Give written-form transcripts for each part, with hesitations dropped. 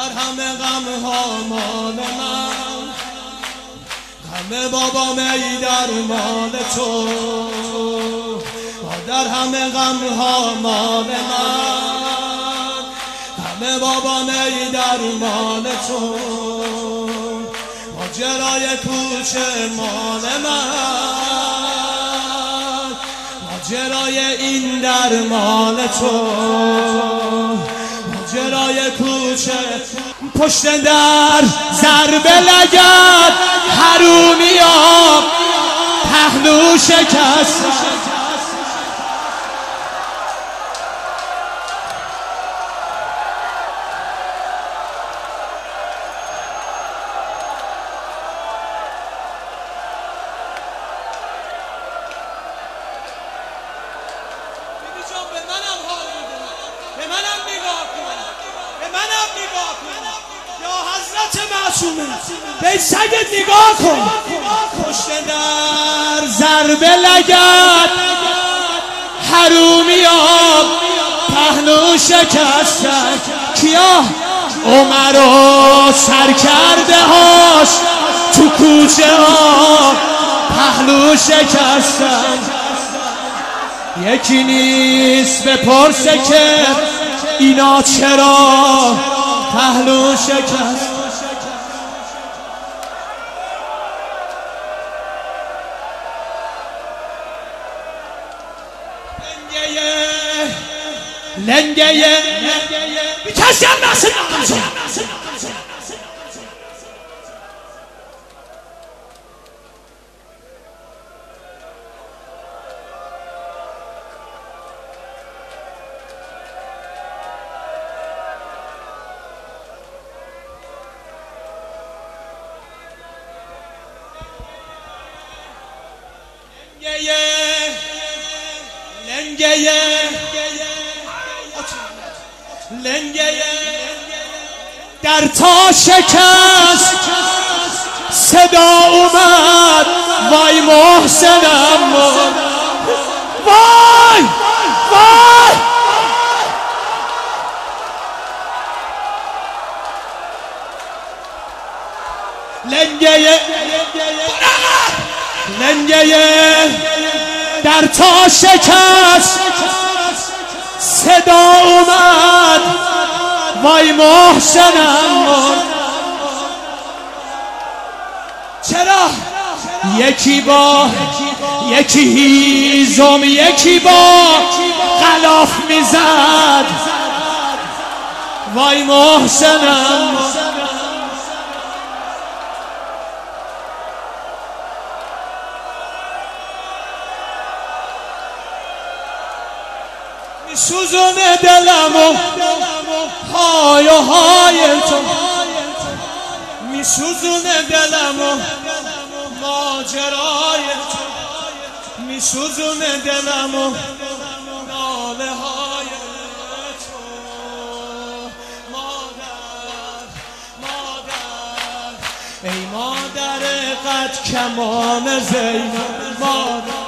همه غم ها مال من، غم بابام ای در مال تو. مادر همه غم ها مال من، غم بابام ای در مال تو. ماجرای کوچه مال من، ماجرای این در مال تو. ماجرای کوچه پشت در ضرب لگد حرومیا پهلو شکست. به منم نگاه کن، به منم نگاه کن یا حضرت معصومه، به سگت نگاه کن. پشت در ضرب لگد حرومیا پهلو شکستن. کیا؟ عمر و سرکرده هاش تو کوچه ها پهلو شکستن. یکی نیست بپرسه که اینا چرا پهلو شکست. لنگه کسی هم نسید لنگه در تا شکست صدا اومد وای محسنم وای وای. لنگه در تا شکست صدا اومد وای محسنم مرد. چرا؟ یکی با یکی هیزم یکی با غلاف میزد وای محسنم مرد. میسوزونه دلمو های و های تو، میسوزونه دلمو ماجرای تو، میسوزونه دلمو ناله های تو. مادر مادر ای مادر قد کمان زینب، مادر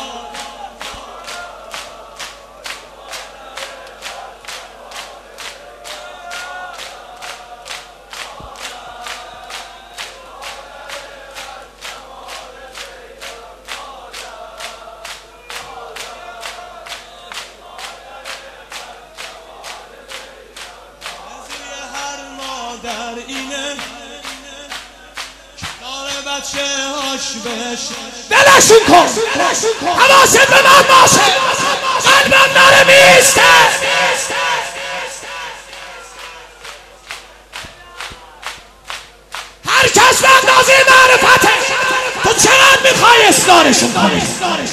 در اینه کنار بچه هاش بشه بلشون کن. حواست به من باشه، قلبم داره میسته. هر کس به اندازه معرفته. تو چقدر میخوای اصرارشون کنی؟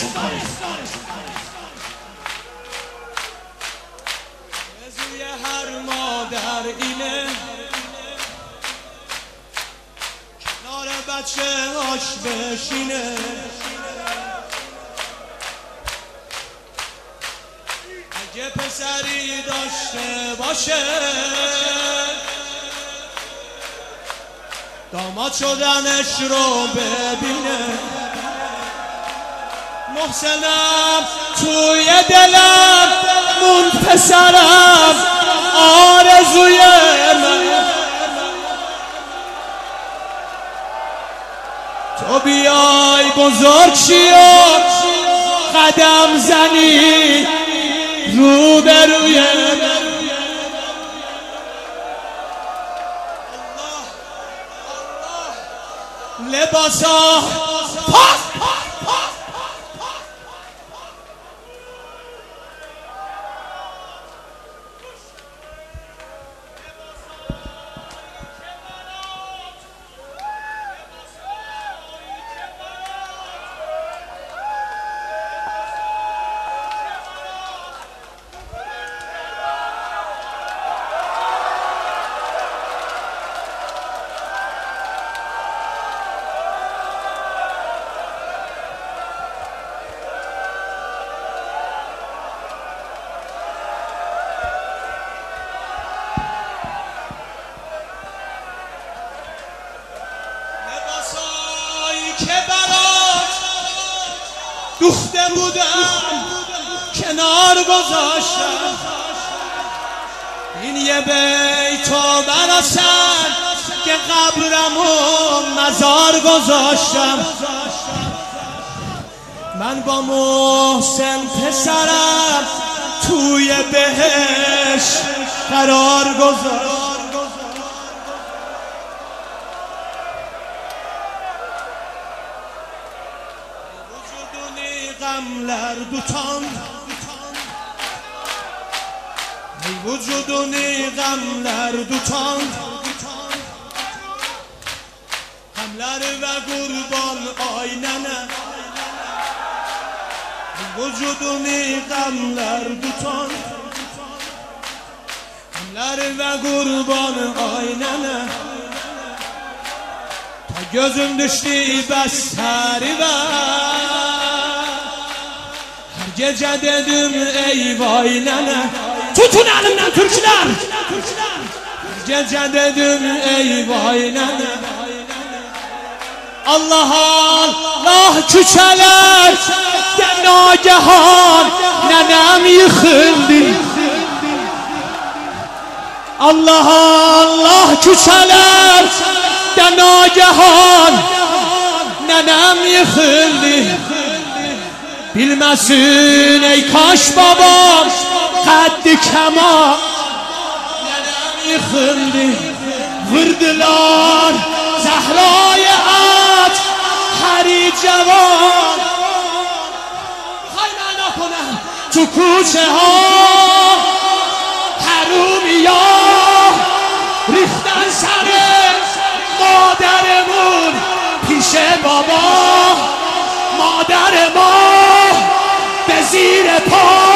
رضوی هر مادر اینه بچه هاش بشینه. اگه پسری داشته باشه داماد شدنش رو ببینه. محسنم توی دلم مون پسرم آرزوی من. تو بیای بزرگ شی و قدم زنی رو به روی لباسا که برات دوخته بودم کنار گذاشتم این یه بیتو براسن که قبرمو مزار گذاشتم من با محسن پسرم توی بهشت قرار گذاشتم غمler dutan ey vücudunu غمler dutan غمler ve kurban aynene ey vücudunu غمler dutan غمler ve kurban aynene ta gözüm düştü besteri ver gece dedim ey vay nene tutun elimden Türkler gece dedim ey vay nene Allah Allah küçeler de nagehan nenem yıkıldı Allah Allah küçeler de nagehan nenem yıkıldı bilmesin ey kaş babam kaddi kemal nenem yıkıldı vurdular Zehra'yı at heri cevan خیلی نکنم تو کوچه ها حرومیا ریختن سر مادرمون پیش بابا مادر ما به زیر پا